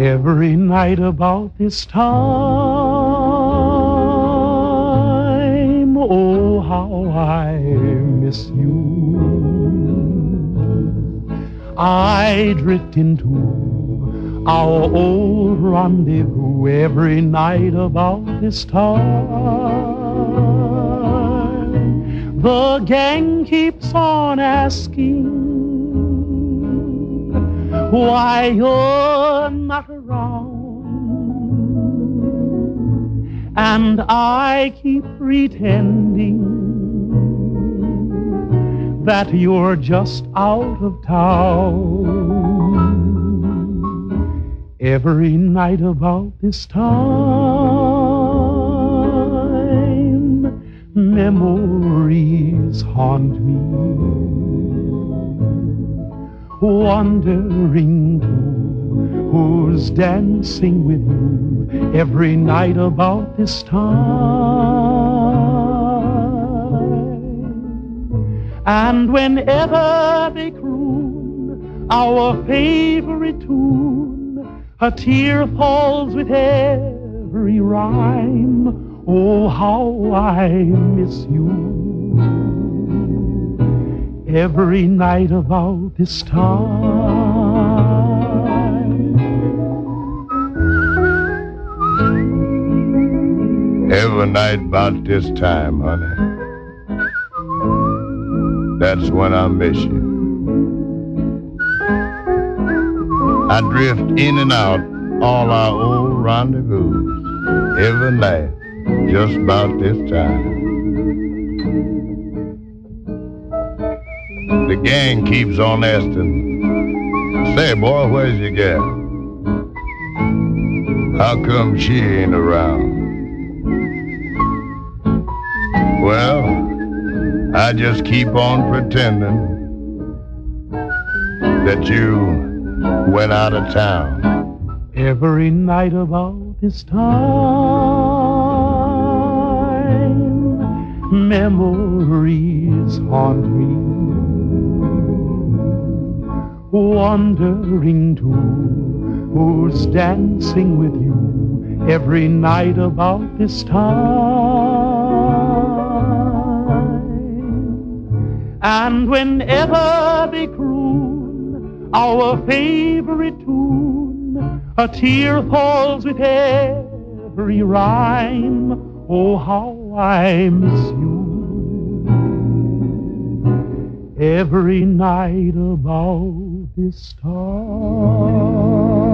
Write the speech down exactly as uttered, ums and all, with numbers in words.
Every night about this time, oh, how I miss you. I drift into our old rendezvous every night about this time. The gang keeps on asking why you're not around, and I keep pretending that you're just out of town. Every night about this time, memories haunt me, wondering too who's dancing with you every night about this time. And whenever they croon our favorite tune, a tear falls with every rhyme. Oh, how I miss you. Every night about this time. Every night about this time, honey, that's when I miss you. I drift in and out all our old rendezvous every night just about this time. The gang keeps on asking, say, boy, where's your gal? How come she ain't around? Well, I just keep on pretending that you went out of town. Every night about this time, memories haunt me, wondering too who's dancing with you every night about this time. And whenever they croon our favorite tune, a tear falls with every rhyme. Oh, how I miss you. Every night about this time.